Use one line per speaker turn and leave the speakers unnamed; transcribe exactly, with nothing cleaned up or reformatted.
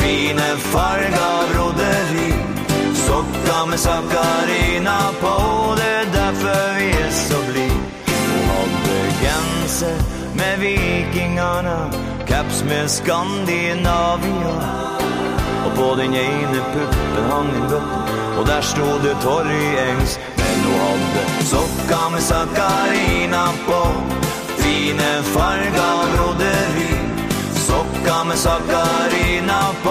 fine farga broderi. Socka med Sakarina på, det är därför vi är så bli. Hon hade genser med vikingarna, caps med Skandinavia. Och på den ene puppen hang en gutt, och där stod det Torry Engs. Men hon hade socka med Sakarina på, fine farga broderi. Socka med Sakarina på.